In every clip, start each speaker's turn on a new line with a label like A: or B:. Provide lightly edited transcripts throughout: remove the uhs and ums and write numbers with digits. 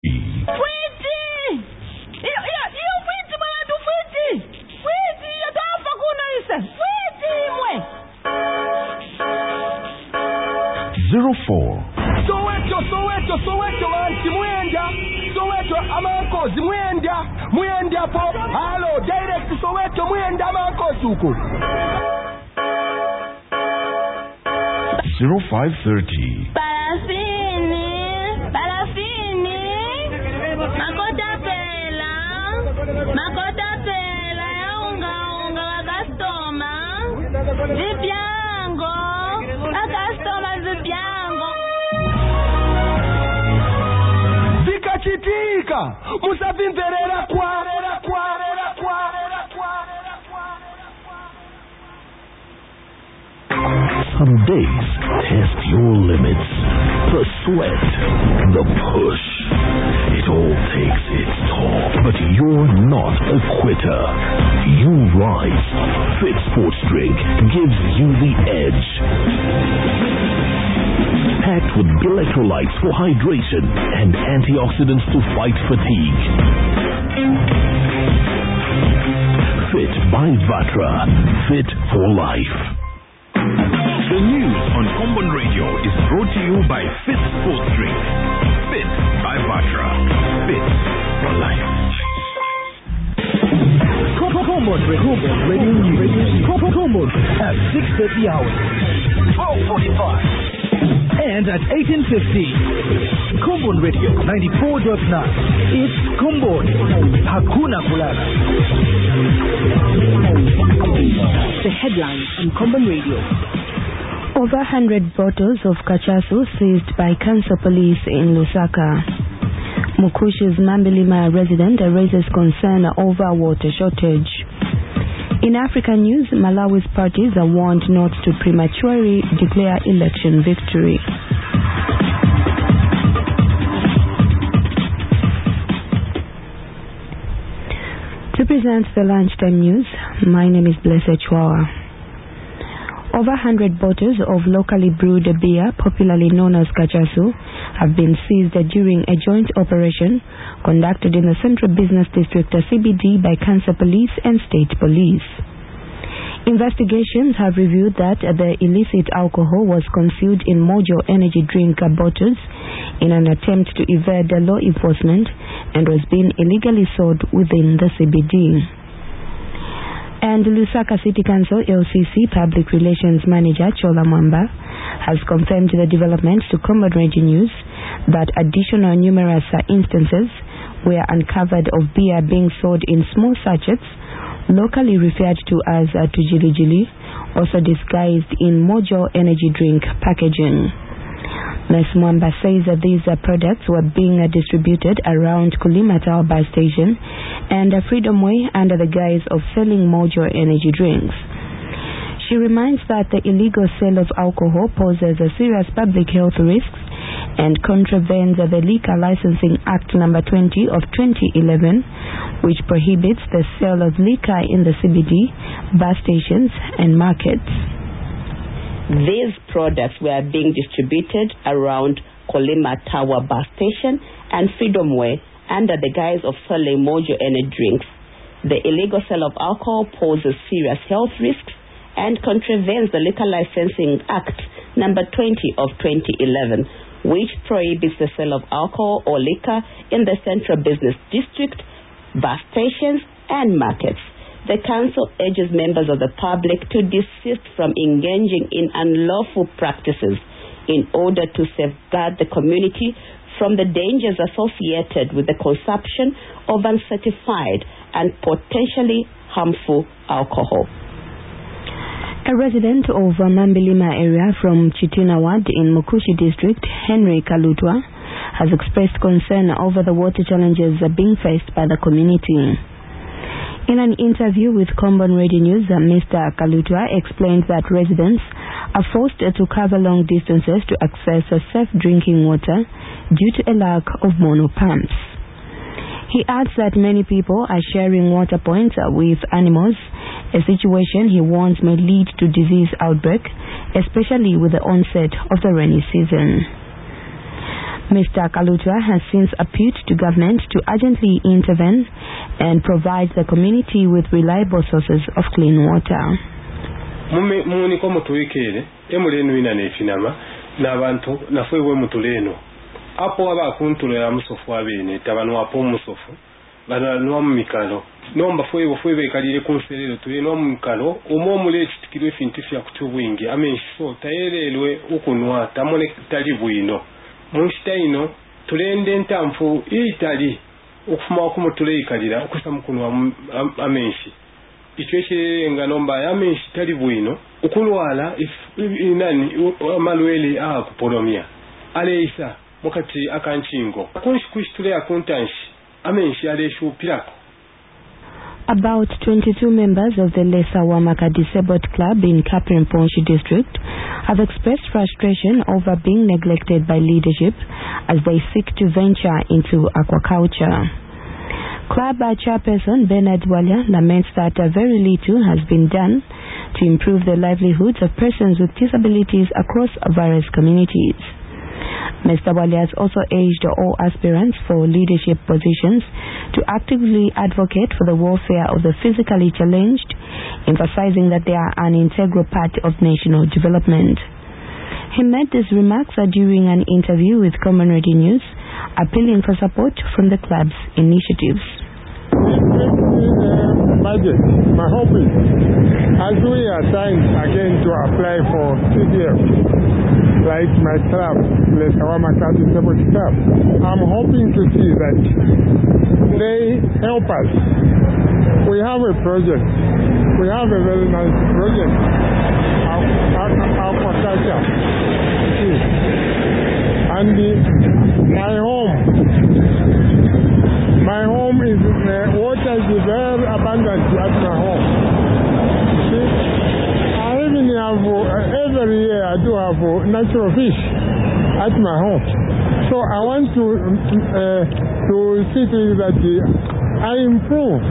A: Soweto anti Mwenda, Soweto amakozi Mwenda po, hello, direct Soweto Mwenda amakozi uko.
B: 0530.
C: Parafini, makota pela, ya unga wa customer, zipiango, a customer zipiango.
A: Chitika, musavimverera kwa.
B: Some days test your limits. The sweat, the push. It all takes its toll. But you're not a quitter. You rise. Fit Sports Drink gives you the edge. Packed with electrolytes for hydration and antioxidants to fight fatigue. Fit by Vatra. Fit for life. The news on Common Radio is brought to you by Fit Sports Drink. Fit by Vatra. Fit for life.
D: Common Radio News. Common at 6:30 hours. 12:45. And at 18:50, Common Radio 94.9. It's Common. Hakuna Kulala.
E: The headlines on Common Radio.
F: Over 100 bottles of cachasu seized by Council Police in Lusaka. Mukushi's Mambilima resident raises concern over water shortage. In African news, Malawi's parties are warned not to prematurely declare election victory. To present the lunchtime news, my name is Blessed Chwawa. Over 100 bottles of locally brewed beer, popularly known as cachasu, have been seized during a joint operation conducted in the Central Business District CBD by Council Police and State Police. Investigations have revealed that the illicit alcohol was concealed in Mojo energy drink bottles in an attempt to evade the law enforcement and was being illegally sold within the CBD. And Lusaka City Council LCC Public Relations Manager Chola Mwamba has confirmed the development to Common Radio News that additional numerous instances were uncovered of beer being sold in small sachets, locally referred to as tujilijili, also disguised in Mojo energy drink packaging. Ms. Mwamba says that these products were being distributed around Kulima Tower bus station and Freedom Way under the guise of selling Mojo energy drinks. She reminds that the illegal sale of alcohol poses a serious public health risks and contravenes the Liquor Licensing Act No. 20 of 2011, which prohibits the sale of liquor in the CBD, bus stations and markets.
G: These products were being distributed around Kolima Tower bus station and Freedom Way under the guise of selling Mojo energy drinks. The illegal sale of alcohol poses serious health risks and contravenes the Liquor Licensing Act No. 20 of 2011, which prohibits the sale of alcohol or liquor in the Central Business District, bus stations and markets. The council urges members of the public to desist from engaging in unlawful practices in order to safeguard the community from the dangers associated with the consumption of uncertified and potentially harmful alcohol.
F: A resident of Mambilima area from Chitina Ward in Mukushi district, Henry Kalutwa, has expressed concern over the water challenges being faced by the community. In an interview with Common Radio News, Mr. Kalutwa explained that residents are forced to cover long distances to access safe drinking water due to a lack of mono pumps. He adds that many people are sharing water points with animals, a situation he warns may lead to disease outbreak, especially with the onset of the rainy season. Mr. Kaluta has since appealed to government to urgently intervene and provide the community with reliable sources of clean water.
H: Muniko mutuikere emuleno ina nefinama n'abantu nafwewe mutuleno apo abakuntulera musofu abene tabano apo musofu bananwa mumikalo nomba fwewe kalire kunserero tulenwa mumikalo omomule kitikirwe fintifya kutubwingi amenso tayerelwe ukunwa tamone tali bwino munshitaino tulende ntamfu itali okufuma okumutuleikalira okusamukunwa amenshi ichweshe nganomba yamenshi tali bwino ukulwala inani malwele kupolomia aleisa mukati akanchingo kunshikushitule akuntanshi amenshi aleshu pirako.
F: About 22 members of the Lesa Wamaka Disabled Club in Kaprimponshi district have expressed frustration over being neglected by leadership as they seek to venture into aquaculture. Club chairperson Bernard Walia laments that very little has been done to improve the livelihoods of persons with disabilities across various communities. Mr. Walia has also urged all aspirants for leadership positions to actively advocate for the welfare of the physically challenged, emphasizing that they are an integral part of national development. He made these remarks during an interview with Common Radio News, appealing for support from the club's initiatives.
I: Budget. My hope is, as we are trying again to apply for CDF, like my club, Lesa Wamaka Disabled Club, I'm hoping to see that they help us. We have a project. We have a very nice project, aquaculture. And my home is, water is very abundant at my home. See, I even have, every year I do have natural fish at my home. So I want to see to it that I improve.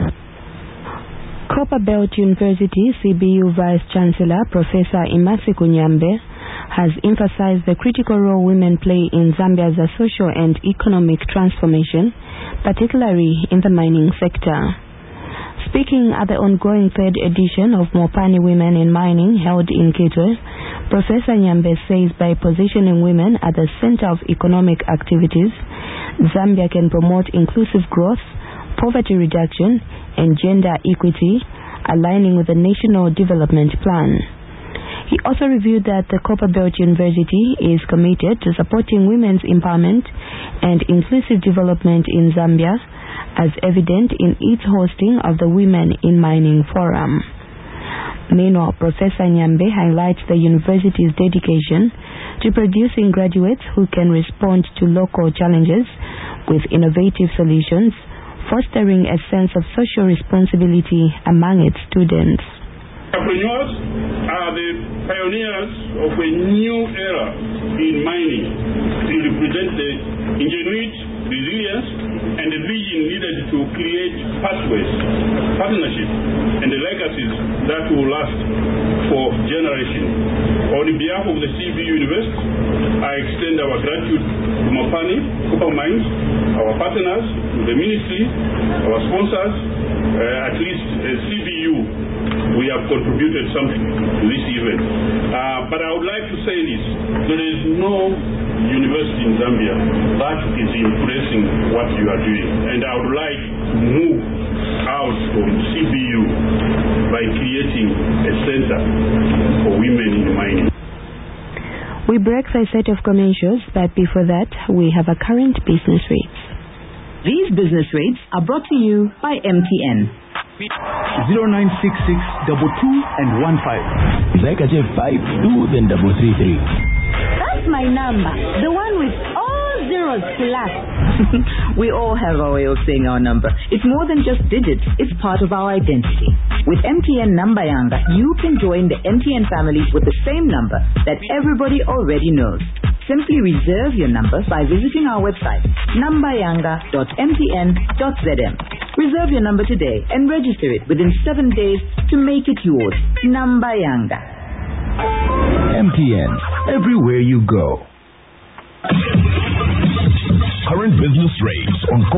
F: Copperbelt University CBU Vice Chancellor Professor Imasiku Nyambe has emphasized the critical role women play in Zambia's social and economic transformation, particularly in the mining sector. Speaking at the ongoing third edition of Mopani Women in Mining held in Kitwe, Professor Nyambe says by positioning women at the center of economic activities, Zambia can promote inclusive growth, poverty reduction, and gender equity, aligning with the National Development Plan. He also reviewed that the Copperbelt University is committed to supporting women's empowerment and inclusive development in Zambia, as evident in its hosting of the Women in Mining Forum. Meanwhile, Professor Nyambe highlights the university's dedication to producing graduates who can respond to local challenges with innovative solutions, fostering a sense of social responsibility among its students.
J: Entrepreneurs are the pioneers of a new era in mining. They represent the ingenuity, resilience, and the vision needed to create pathways, partnerships, and the legacies that will last for generations. On behalf of the CBU University, I extend our gratitude to Mopani, Copper Mines, our partners, the ministry, our sponsors, at least CBU. We have contributed something to this event. But I would like to say this. There is no university in Zambia that is impressing what you are doing. And I would like to move out from CBU by creating a center for women in mining.
F: We break the set of commercials, but before that, we have a current business rates.
E: These business rates are brought to you by MTN.
D: 0966 22 and 15.
B: Zekaje 52 then 333.
C: That's my number. The one with all zeros plus.
E: We all have our way of saying our number. It's more than just digits. It's part of our identity. With MTN Nambayanga, you can join the MTN family with the same number that everybody already knows. Simply reserve your number by visiting our website, nambayanga.mtn.zm. Reserve your number today and register it within 7 days to make it yours. Nambayanga.
B: MTN, everywhere you go. current business rates on